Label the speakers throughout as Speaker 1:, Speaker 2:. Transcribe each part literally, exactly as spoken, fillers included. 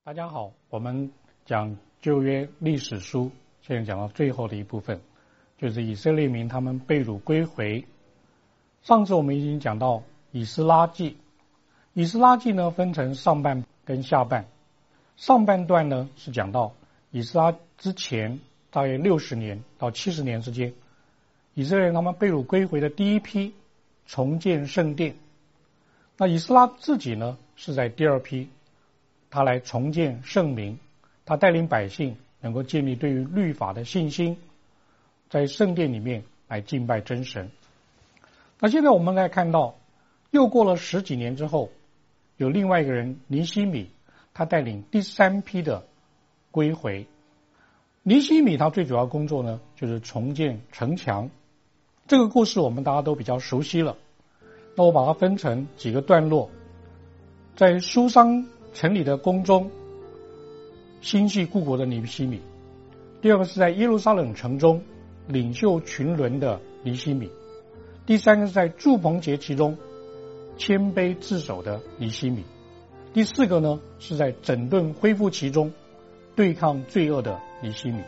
Speaker 1: 大家好，我们讲旧约历史书，现在讲到最后的一部分，就是以色列民他们被掳归回。上次我们已经讲到以斯拉记，以斯拉记呢分成上半跟下半，上半段呢是讲到以斯拉之前大约六十年到七十年之间，以色列人他们被掳归回的第一批重建圣殿。那以斯拉自己呢是在第二批，他来重建圣名，他带领百姓能够建立对于律法的信心，在圣殿里面来敬拜真神。那现在我们来看到，又过了十几年之后，有另外一个人尼希米，他带领第三批的归回。尼希米他最主要工作呢，就是重建城墙。这个故事我们大家都比较熟悉了。那我把它分成几个段落，在书珊城里的宫中心系故国的尼希米，第二个是在耶路撒冷城中领袖群伦的尼希米，第三个是在住棚节期中谦卑自守的尼希米，第四个呢是在整顿恢复期中对抗罪恶的尼希米。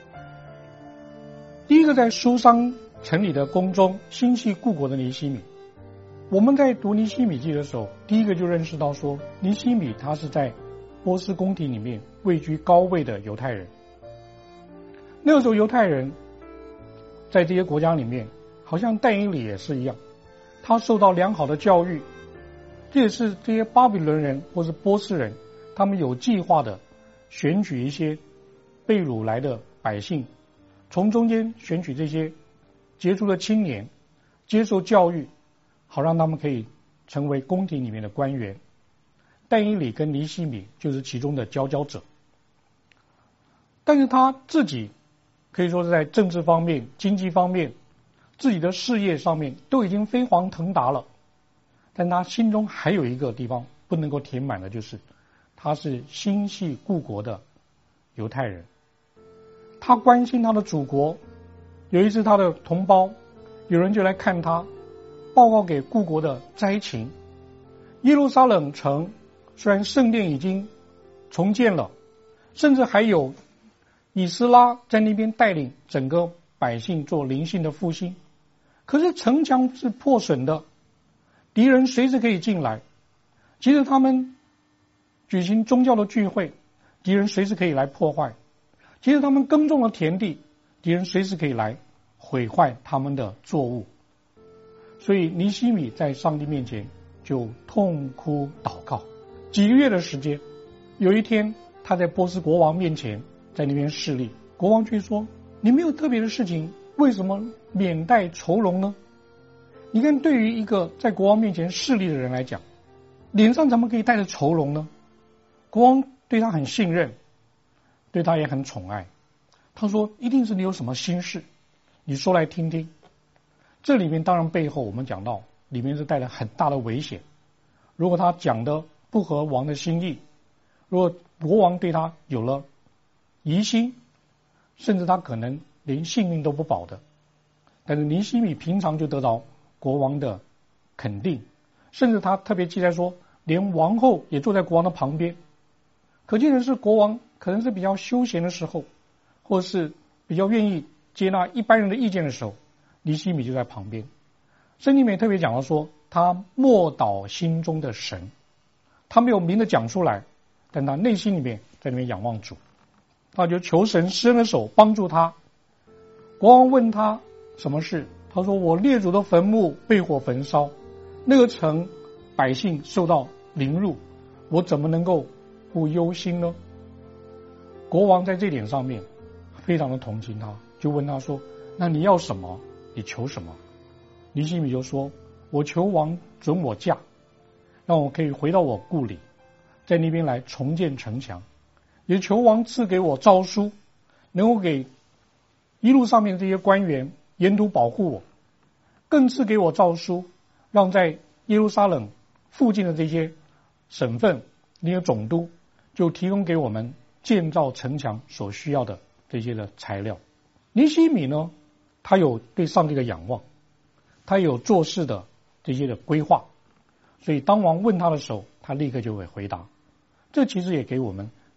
Speaker 1: 第一个在书珊城里的宫中心系故国的尼希米，我们在读尼希米记的时候，第一个就认识到说，尼希米他是在波斯宫廷里面位居高位的犹太人。那个时候犹太人在这些国家里面，好像但以理也是一样，他受到良好的教育，这也是这些巴比伦人或是波斯人，他们有计划的选举一些被掳来的百姓，从中间选取这些杰出的青年，接受教育，好让他们可以成为宫廷里面的官员。但以理跟尼希米就是其中的佼佼者，但是他自己可以说是在政治方面、经济方面、自己的事业上面都已经飞黄腾达了，但他心中还有一个地方不能够填满的，就是他是心系故国的犹太人。他关心他的祖国。有一次他的同胞有人就来看他，报告给故国的灾情。耶路撒冷城虽然圣殿已经重建了，甚至还有以斯拉在那边带领整个百姓做灵性的复兴，可是城墙是破损的，敌人随时可以进来。即使他们举行宗教的聚会，敌人随时可以来破坏。即使他们耕种了田地，敌人随时可以来毁坏他们的作物。所以尼希米在上帝面前就痛哭祷告几个月的时间。有一天他在波斯国王面前在那边侍立，国王却说，你没有特别的事情，为什么免带愁容呢？你看，对于一个在国王面前侍立的人来讲，脸上怎么可以带着愁容呢？国王对他很信任，对他也很宠爱。他说，一定是你有什么心事，你说来听听。这里面当然背后我们讲到，里面是带来很大的危险。如果他讲的不合王的心意，如果国王对他有了疑心，甚至他可能连性命都不保的。但是尼希米平常就得到国王的肯定，甚至他特别记载说，连王后也坐在国王的旁边。可见的是，国王可能是比较休闲的时候，或是比较愿意接纳一般人的意见的时候，尼希米就在旁边。圣经里面特别讲到说，他默祷心中的神，他没有明的讲出来，但他内心里面在那边仰望主，他就求神施恩的手帮助他。国王问他什么事，他说，我列祖的坟墓被火焚烧，那个城百姓受到凌辱，我怎么能够不忧心呢？国王在这点上面非常的同情他，就问他说，那你要什么？你求什么？尼希米就说，我求王准我嫁，让我可以回到我故里，在那边来重建城墙，也求王赐给我诏书，能够给一路上面这些官员沿途保护我，更赐给我诏书，让在耶路撒冷附近的这些省份那些总督就提供给我们建造城墙所需要的这些的材料。尼希米呢，他有对上帝的仰望，他有做事的这些的规划，所以当王问他的时候，他立刻就会回答。这其实也给我们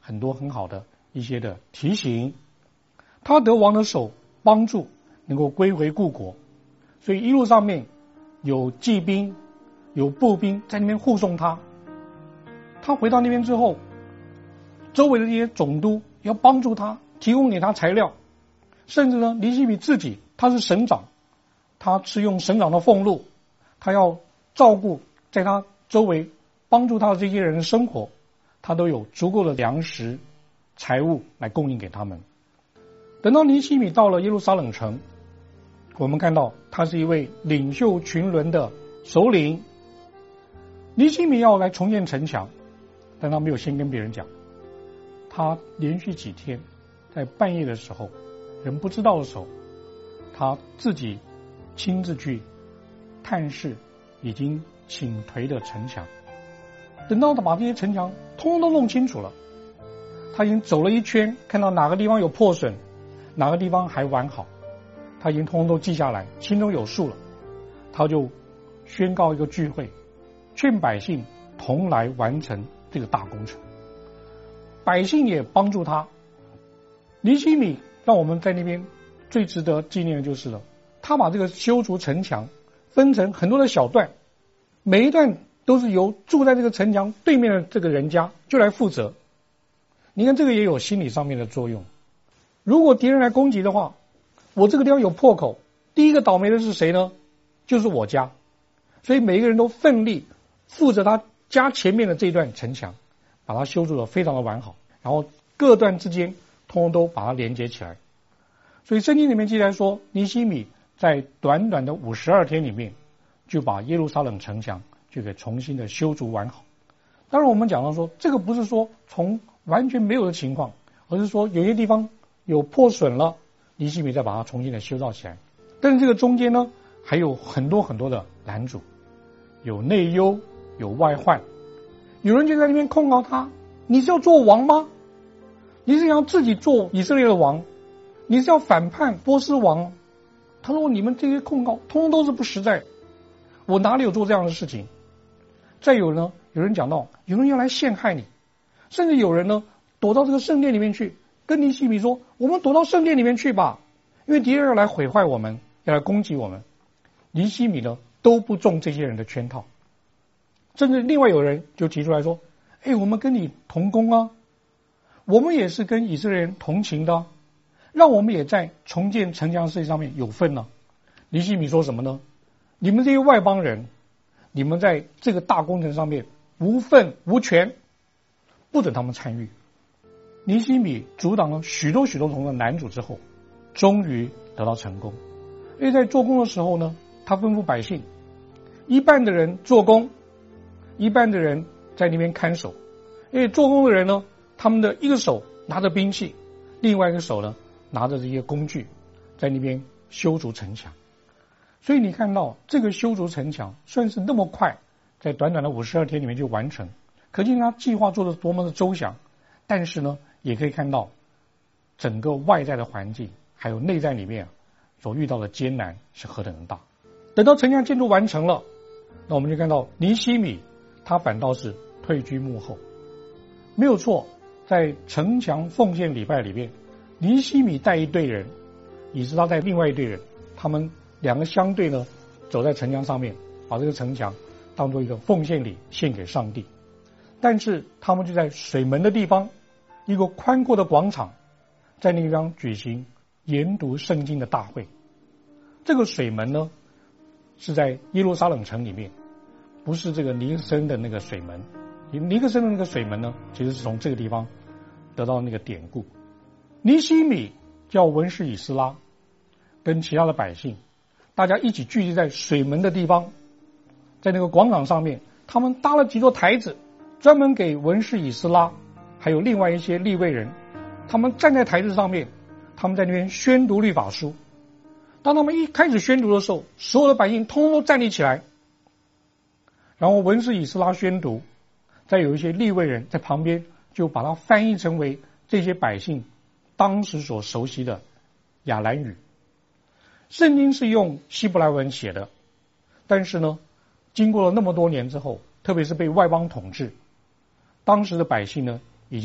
Speaker 1: 很多很好的一些的提醒。他得王的手帮助，能够归回故国，所以一路上面有骑兵有步兵在那边护送他。他回到那边之后，周围的这些总督要帮助他，提供给他材料，甚至呢尼希米自己他是省长，他是用省长的俸禄，他要照顾在他周围帮助他的这些人的生活，他都有足够的粮食财物来供应给他们。等到尼希米到了耶路撒冷城，我们看到他是一位领袖群伦的首领。尼希米要来重建城墙，但他没有先跟别人讲，他连续几天在半夜的时候，人不知道的时候，他自己亲自去探视已经倾颓的城墙。等到他把这些城墙通通都弄清楚了，他已经走了一圈，看到哪个地方有破损，哪个地方还完好，他已经通通都记下来，心中有数了。他就宣告一个聚会，劝百姓同来完成这个大工程。百姓也帮助他。尼希米让我们在那边最值得纪念的就是了，他把这个修筑城墙分成很多的小段，每一段都是由住在这个城墙对面的这个人家就来负责。你看这个也有心理上面的作用。如果敌人来攻击的话，我这个地方有破口，第一个倒霉的是谁呢？就是我家。所以每一个人都奋力负责他家前面的这一段城墙，把它修筑得非常的完好，然后各段之间通通都把它连接起来。所以圣经里面记载说，尼希米在短短的五十二天里面就把耶路撒冷城墙就给重新的修筑完好。当然我们讲到说，这个不是说从完全没有的情况，而是说有些地方有破损了，尼希米再把它重新的修造起来。但是这个中间呢，还有很多很多的拦阻，有内忧，有外患。有人就在那边控告他，你是要做王吗？你是要自己做以色列的王？你是要反叛波斯王？他说你们这些控告通通都是不实在，我哪里有做这样的事情？再有呢，有人讲到有人要来陷害你，甚至有人呢躲到这个圣殿里面去，跟尼希米说，我们躲到圣殿里面去吧，因为敌人要来毁坏我们，要来攻击我们。尼希米呢都不中这些人的圈套。甚至另外有人就提出来说，哎，我们跟你同工啊，我们也是跟以色列人同情的，让我们也在重建城墙事业上面有份呢、啊。尼希米说什么呢？你们这些外邦人，你们在这个大工程上面无份无权，不准他们参与。尼希米阻挡了许多许多重的拦阻之后，终于得到成功。因为在做工的时候呢，他吩咐百姓，一半的人做工，一半的人在那边看守。因为做工的人呢，他们的一个手拿着兵器，另外一个手呢拿着这些工具，在那边修筑城墙。所以你看到这个修筑城墙算是那么快，在短短的五十二天里面就完成，可见他计划做得多么的周详。但是呢，也可以看到整个外在的环境还有内在里面所遇到的艰难是何等的大。等到城墙建筑完成了，那我们就看到尼希米他反倒是退居幕后。没有错，在城墙奉献礼拜里面，尼希米带一队人，以斯拉带另外一队人，他们两个相对呢走在城墙上面，把这个城墙当作一个奉献礼献给上帝。但是他们就在水门的地方，一个宽阔的广场，在那个地方举行研读圣经的大会。这个水门呢是在耶路撒冷城里面，不是这个尼克森的那个水门。尼克森的那个水门呢，其实是从这个地方得到那个典故。尼希米叫文士以斯拉跟其他的百姓，大家一起聚集在水门的地方，在那个广场上面，他们搭了几座台子，专门给文士以斯拉还有另外一些利未人，他们站在台子上面，他们在那边宣读律法书。当他们一开始宣读的时候，所有的百姓通通都站立起来，然后文士以斯拉宣读，再有一些利未人在旁边就把它翻译成为这些百姓当时所熟悉的亚兰语。圣经是用希伯来文写的，但是呢，经过了那么多年之后，特别是被外邦统治，当时的百姓呢已经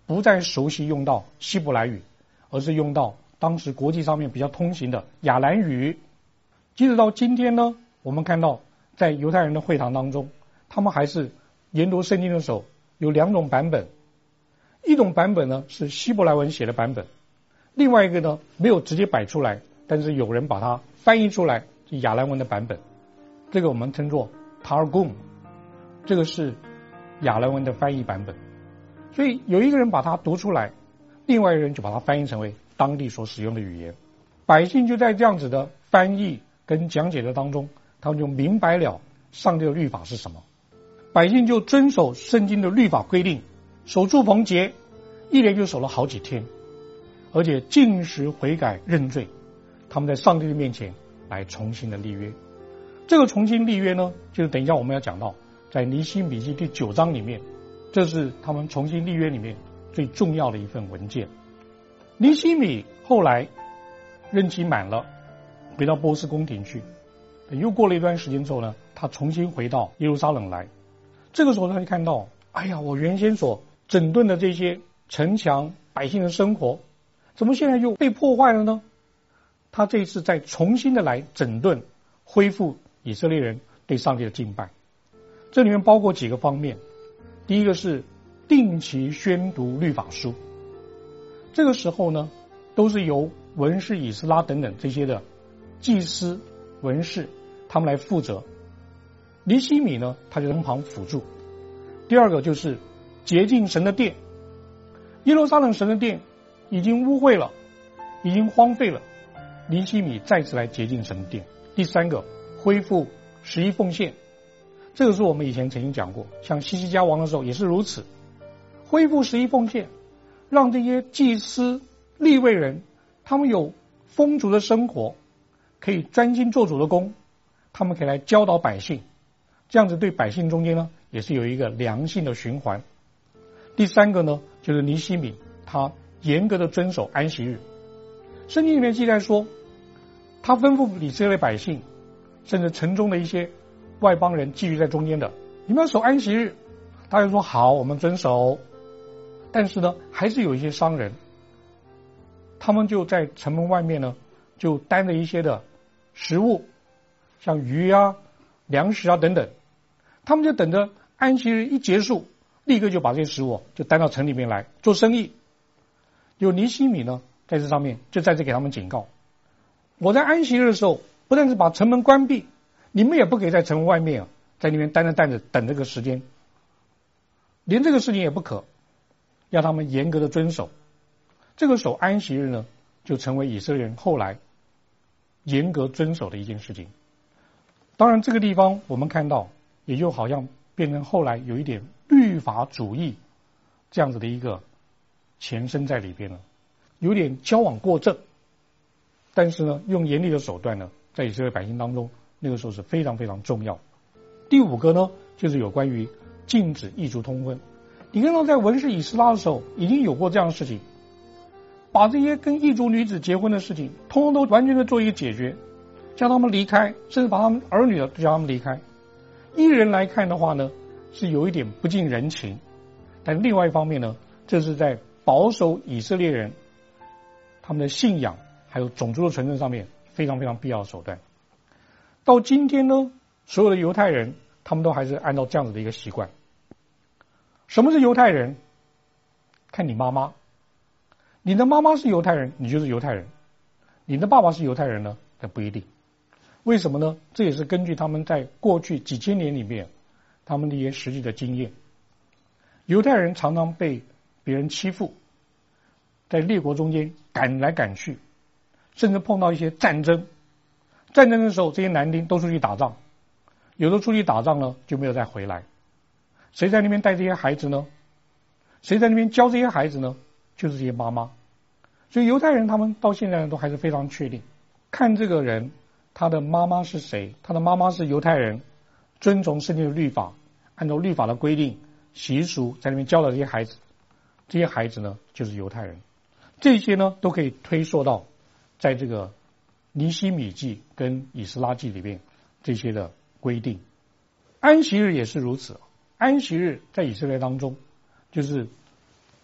Speaker 1: 不再熟悉用到希伯来语，而是用到当时国际上面比较通行的亚兰语。即使到今天呢，我们看到在犹太人的会堂当中，他们还是研读圣经的时候有两种版本，一种版本呢是希伯来文写的版本，另外一个呢没有直接摆出来，但是有人把它翻译出来，是亚兰文的版本，这个我们称作 Targum， 这个是亚兰文的翻译版本。所以有一个人把它读出来，另外一个人就把它翻译成为当地所使用的语言，百姓就在这样子的翻译跟讲解的当中，他们就明白了上帝的律法是什么，百姓就遵守圣经的律法规定，守住棚节，一连就守了好几天，而且禁食悔改认罪，他们在上帝的面前来重新的立约。这个重新立约呢，就是等一下我们要讲到在尼希米记第九章里面，这是他们重新立约里面最重要的一份文件。尼希米后来任期满了，回到波斯宫廷去，又过了一段时间之后呢，他重新回到耶路撒冷来。这个时候他就看到，哎呀，我原先所整顿的这些城墙百姓的生活，怎么现在又被破坏了呢？他这一次再重新的来整顿恢复以色列人对上帝的敬拜，这里面包括几个方面。第一个是定期宣读律法书，这个时候呢都是由文士以斯拉等等这些的祭司文士他们来负责，尼希米呢他就从旁辅助。第二个就是洁净神的殿，耶路撒冷神的殿已经污秽了，已经荒废了，尼希米再次来洁净神的殿。第三个恢复十一奉献，这个是我们以前曾经讲过，像西西家王的时候也是如此，恢复十一奉献，让这些祭司利未人他们有丰足的生活，可以专心做主的工，他们可以来教导百姓，这样子对百姓中间呢也是有一个良性的循环。第三个呢就是尼希米他严格的遵守安息日，圣经里面记载说，他吩咐以色列百姓，甚至城中的一些外邦人寄居在中间的，你们要守安息日，大家说好，我们遵守。但是呢还是有一些商人，他们就在城门外面呢就担着一些的食物，像鱼啊粮食啊等等，他们就等着安息日一结束，立刻就把这些食物就担到城里面来做生意。有尼希米呢在这上面就在这给他们警告，我在安息日的时候不但是把城门关闭，你们也不可以在城门外面啊在那边担着担着等这个时间，连这个事情也不可，要他们严格的遵守。这个守安息日呢就成为以色列人后来严格遵守的一件事情。当然这个地方我们看到也就好像变成后来有一点律法主义这样子的一个前身在里边了，有点矫枉过正，但是呢用严厉的手段呢在以色列百姓当中那个时候是非常非常重要。第五个呢就是有关于禁止异族通婚。你看到在文士以斯拉的时候已经有过这样的事情，把这些跟异族女子结婚的事情通通都完全的做一个解决，叫他们离开，甚至把他们儿女的叫他们离开。一人来看的话呢是有一点不近人情，但另外一方面呢这是在保守以色列人他们的信仰还有种族的纯正上面非常非常必要的手段。到今天呢所有的犹太人他们都还是按照这样子的一个习惯。什么是犹太人？看你妈妈，你的妈妈是犹太人你就是犹太人，你的爸爸是犹太人呢那不一定。为什么呢？这也是根据他们在过去几千年里面他们的一些实际的经验。犹太人常常被别人欺负，在列国中间赶来赶去，甚至碰到一些战争，战争的时候这些男丁都出去打仗，有的出去打仗呢就没有再回来，谁在那边带这些孩子呢？谁在那边教这些孩子呢？就是这些妈妈。所以犹太人他们到现在都还是非常确定，看这个人他的妈妈是谁，他的妈妈是犹太人，遵从圣经的律法，按照律法的规定习俗在那边教导这些孩子，这些孩子呢就是犹太人。这些呢都可以推溯到在这个尼希米记跟以斯拉记里面这些的规定。安息日也是如此，安息日在以色列当中就是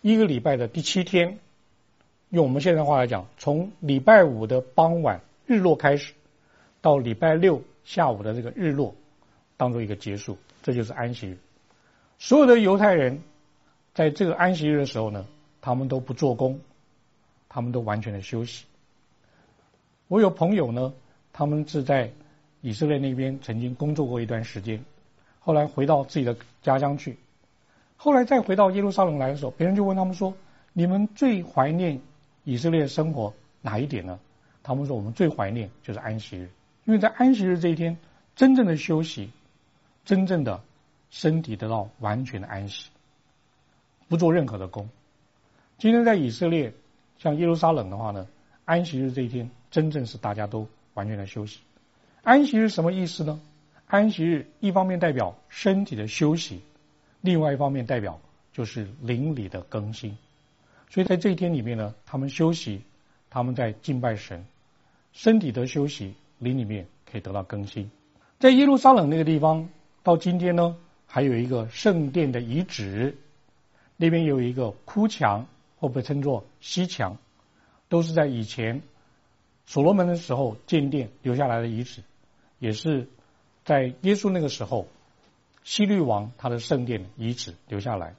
Speaker 1: 一个礼拜的第七天，用我们现在话来讲，从礼拜五的傍晚日落开始，到礼拜六下午的这个日落，当做一个结束，这就是安息日。所有的犹太人在这个安息日的时候呢，他们都不做工，他们都完全的休息。我有朋友呢，他们是在以色列那边曾经工作过一段时间，后来回到自己的家乡去，后来再回到耶路撒冷来的时候，别人就问他们说，你们最怀念以色列生活哪一点呢？他们说，我们最怀念就是安息日，因为在安息日这一天真正的休息，真正的身体得到完全的安息，不做任何的工。今天在以色列像耶路撒冷的话呢，安息日这一天真正是大家都完全的休息。安息日什么意思呢？安息日一方面代表身体的休息，另外一方面代表就是灵里的更新。所以在这一天里面呢，他们休息，他们在敬拜神，身体的休息，灵里面可以得到更新。在耶路撒冷那个地方，到今天呢，还有一个圣殿的遗址，那边有一个哭墙，或被称作西墙，都是在以前所罗门的时候建殿留下来的遗址，也是在耶稣那个时候希律王他的圣殿遗址留下来。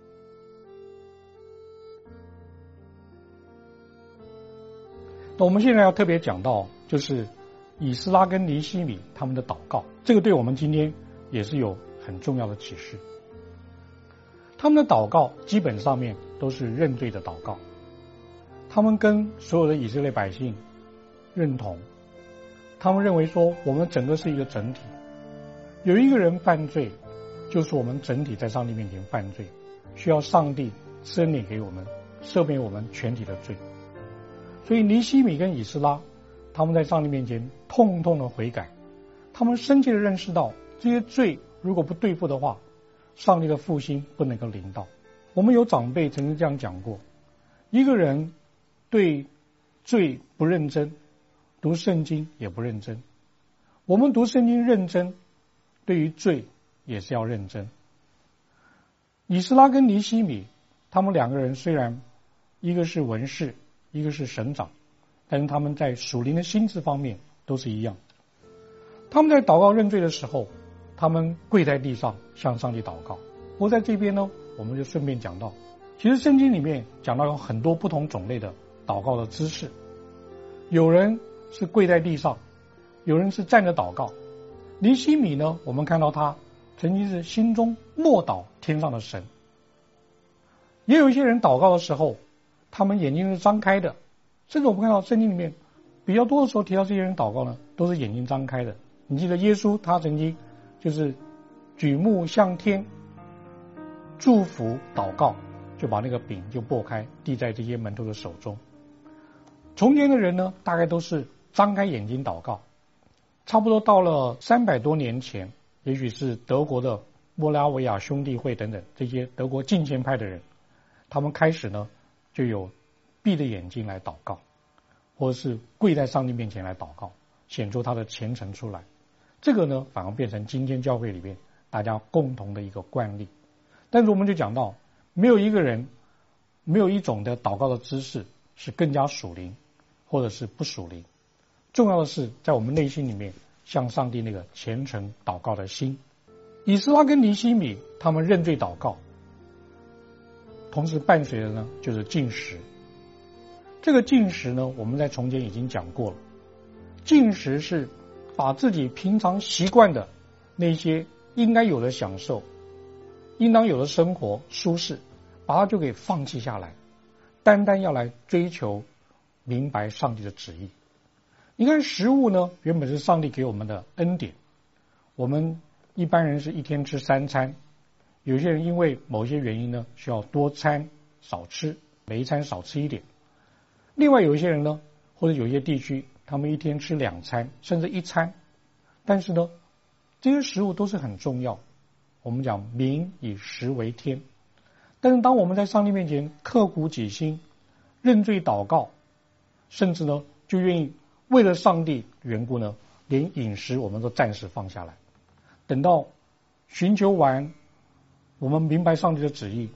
Speaker 1: 那我们现在要特别讲到，就是以斯拉跟尼希米他们的祷告，这个对我们今天也是有很重要的启示。他们的祷告基本上面都是认罪的祷告，他们跟所有的以色列百姓认同，他们认为说我们整个是一个整体，有一个人犯罪，就是我们整体在上帝面前犯罪，需要上帝赐恩典给我们，赦免我们全体的罪。所以尼希米跟以斯拉他们在上帝面前痛痛的悔改，他们深切的认识到这些罪如果不对付的话，上帝的复兴不能够临到。我们有长辈曾经这样讲过，一个人对罪不认真，读圣经也不认真。我们读圣经认真，对于罪也是要认真。以斯拉跟尼希米他们两个人虽然一个是文士，一个是省长，但是他们在属灵的心智方面都是一样。他们在祷告认罪的时候，他们跪在地上向上帝祷告。不过在这边呢，我们就顺便讲到，其实圣经里面讲到有很多不同种类的祷告的姿势，有人是跪在地上，有人是站着祷告。尼希米呢，我们看到他曾经是心中默祷天上的神。也有一些人祷告的时候，他们眼睛是张开的，甚至我们看到圣经里面比较多的时候提到这些人祷告呢，都是眼睛张开的。你记得耶稣他曾经就是举目向天祝福祷告，就把那个饼就擘开递在这些门徒的手中。从前的人呢，大概都是张开眼睛祷告。差不多到了三百多年前，也许是德国的莫拉维亚兄弟会等等这些德国敬虔派的人，他们开始呢就有闭着眼睛来祷告，或者是跪在上帝面前来祷告，显出他的虔诚出来。这个呢反而变成今天教会里面大家共同的一个惯例。但是我们就讲到，没有一个人，没有一种的祷告的姿势是更加属灵或者是不属灵，重要的是在我们内心里面向上帝那个虔诚祷告的心。以斯拉跟尼希米他们认罪祷告，同时伴随的呢就是禁食。这个禁食呢，我们在从前已经讲过了，禁食是把自己平常习惯的那些应该有的享受，应当有的生活舒适，把它就给放弃下来，单单要来追求明白上帝的旨意。你看食物呢，原本是上帝给我们的恩典，我们一般人是一天吃三餐，有些人因为某些原因呢需要多餐少吃，每一餐少吃一点。另外有一些人呢，或者有一些地区他们一天吃两餐甚至一餐，但是呢这些食物都是很重要，我们讲民以食为天。但是当我们在上帝面前刻苦己心，认罪祷告，甚至呢就愿意为了上帝缘故呢，连饮食我们都暂时放下来，等到寻求完我们明白上帝的旨意，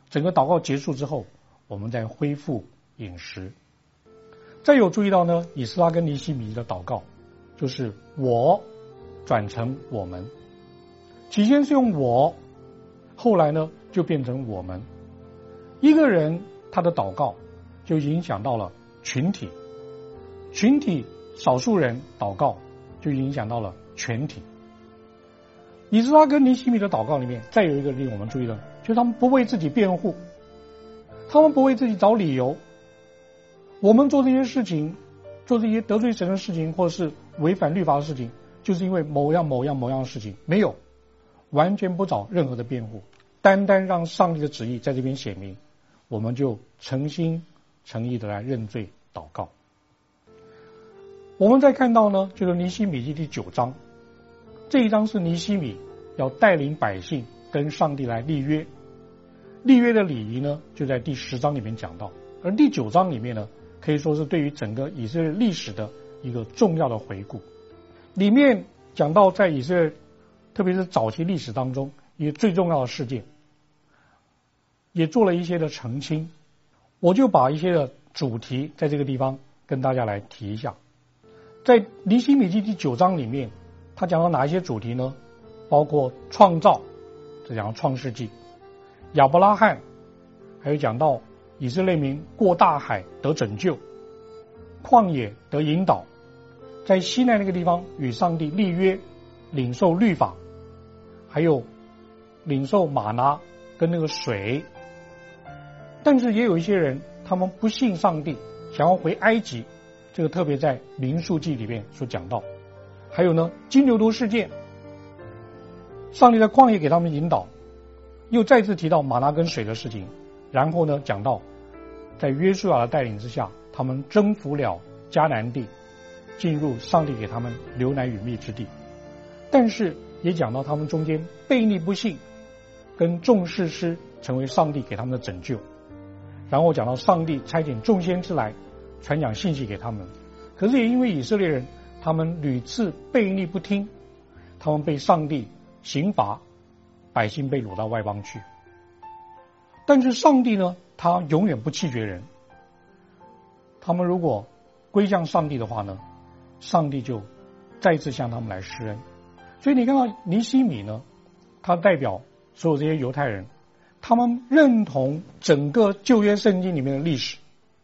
Speaker 1: 整个祷告结束之后，我们再恢复饮食。再有注意到呢，以斯拉跟尼希米的祷告就是我转成我们，起先是用我，后来呢就变成我们。一个人他的祷告就影响到了群体，群体少数人祷告就影响到了全体。以斯拉跟尼希米的祷告里面再有一个令我们注意的，就是他们不为自己辩护，他们不为自己找理由。我们做这些事情，做这些得罪神的事情，或者是违反律法的事情，就是因为某样某样某样的事情，没有，完全不找任何的辩护，单单让上帝的旨意在这边显明，我们就诚心诚意的来认罪祷告。我们再看到呢，就是尼希米记第九章，这一章是尼希米要带领百姓跟上帝来立约，立约的礼仪呢就在第十章里面讲到，而第九章里面呢可以说是对于整个以色列历史的一个重要的回顾。里面讲到在以色列特别是早期历史当中一个最重要的事件，也做了一些的澄清。我就把一些的主题在这个地方跟大家来提一下。在尼希米记第九章里面，他讲到哪一些主题呢？包括创造，这讲到创世纪，亚伯拉罕，还有讲到以色列民过大海得拯救，旷野得引导，在西奈那个地方与上帝立约，领受律法，还有领受玛拿跟那个水。但是也有一些人他们不信上帝，想要回埃及，这个特别在民数记里面所讲到。还有呢，金牛犊事件，上帝在旷野给他们引导，又再次提到玛拿跟水的事情。然后呢，讲到在约书亚的带领之下，他们征服了迦南地，进入上帝给他们流奶与蜜之地。但是也讲到他们中间悖逆不信，跟众士师成为上帝给他们的拯救。然后讲到上帝差遣众先知来传讲信息给他们，可是也因为以色列人他们屡次悖逆不听，他们被上帝刑罚，百姓被掳到外邦去。但是上帝呢，他永远不弃绝人，他们如果归向上帝的话呢，上帝就再次向他们来施恩。所以你看到尼希米呢，他代表所有这些犹太人，他们认同整个旧约圣经里面的历史，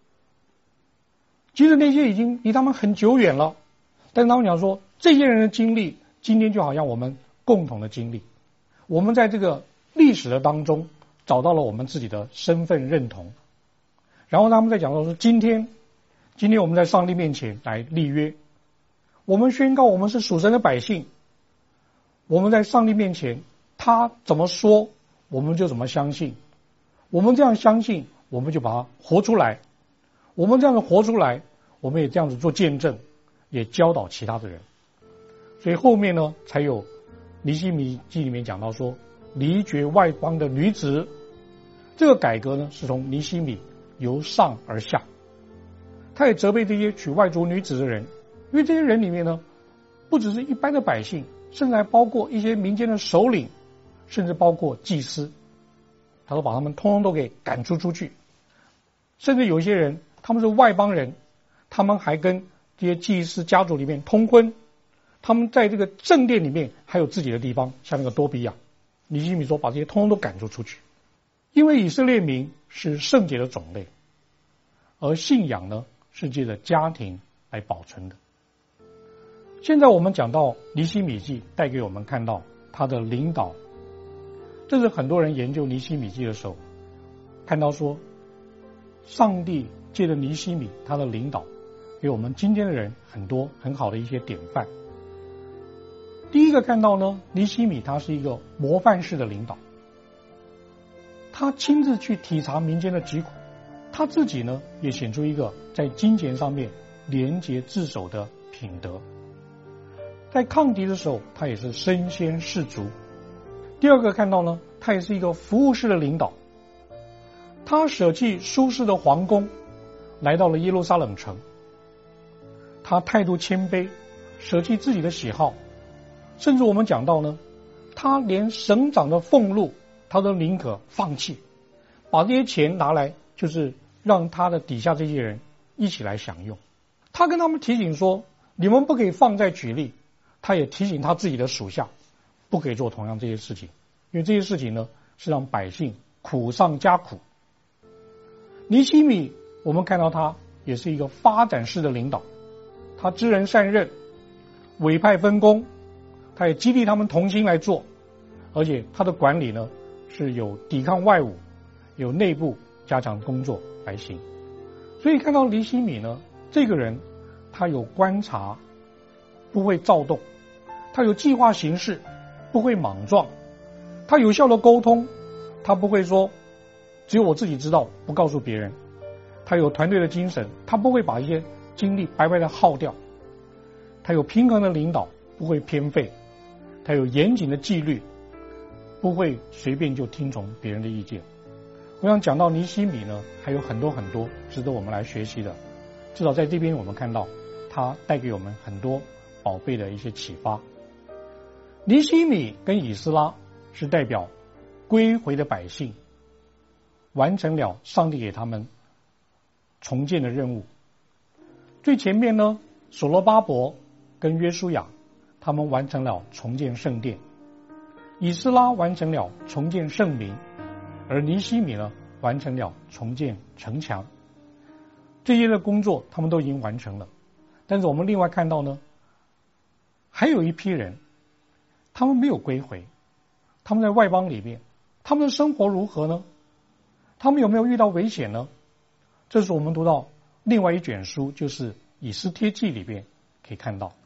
Speaker 1: 其实那些已经离他们很久远了，但是他们讲说这些人的经历今天就好像我们共同的经历，我们在这个历史的当中找到了我们自己的身份认同。然后他们在讲到说今天今天我们在上帝面前来立约，我们宣告我们是属神的百姓，我们在上帝面前他怎么说我们就怎么相信，我们这样相信我们就把它活出来，我们这样子活出来，我们也这样子做见证，也教导其他的人。所以后面呢才有尼希米记里面讲到说离绝外邦的女子，这个改革呢是从尼希米由上而下，他也责备这些娶外族女子的人，因为这些人里面呢不只是一般的百姓，甚至还包括一些民间的首领，甚至包括祭司，他都把他们通通都给赶出出去。甚至有一些人他们是外邦人，他们还跟这些祭司家族里面通婚，他们在这个正殿里面还有自己的地方，像那个多比亚，尼希米说把这些通通都赶出出去。因为以色列民是圣洁的种类，而信仰呢是借着家庭来保存的。现在我们讲到尼希米记带给我们看到他的领导，这是很多人研究尼希米记的时候看到说上帝借着尼希米他的领导给我们今天的人很多很好的一些典范。第一个看到呢，尼希米他是一个模范式的领导，他亲自去体察民间的疾苦，他自己呢也显出一个在金钱上面廉洁自守的品德，在抗敌的时候他也是身先士卒。第二个看到呢，他也是一个服务式的领导，他舍弃舒适的皇宫来到了耶路撒冷城，他态度谦卑，舍弃自己的喜好，甚至我们讲到呢，他连省长的俸禄他都宁可放弃， 把这些钱拿来，就是让他的底下这些人一起来享用。他跟他们提醒说，你们不可以放债取利，他也提醒他自己的属下不可以做同样这些事情，因为这些事情呢是让百姓苦上加苦。尼希米我们看到他也是一个发展式的领导，他知人善任，委派分工，他也激励他们同心来做，而且他的管理呢是有抵抗外侮，有内部加强工作来行。所以看到尼希米呢这个人，他有观察，不会躁动，他有计划行事，不会莽撞，他有效的沟通，他不会说只有我自己知道不告诉别人，他有团队的精神，他不会把一些精力白白的耗掉，他有平衡的领导，不会偏废，他有严谨的纪律，不会随便就听从别人的意见。我想讲到尼希米呢，还有很多很多值得我们来学习的，至少在这边我们看到他带给我们很多宝贝的一些启发。尼希米跟以斯拉是代表归回的百姓，完成了上帝给他们重建的任务。最前面呢，所罗巴伯跟约书亚他们完成了重建圣殿，以斯拉完成了重建圣灵，而尼希米呢完成了重建城墙。这些的工作他们都已经完成了。但是我们另外看到呢，还有一批人他们没有归回，他们在外邦里面，他们的生活如何呢？他们有没有遇到危险呢？这是我们读到另外一卷书，就是以斯帖记里边可以看到。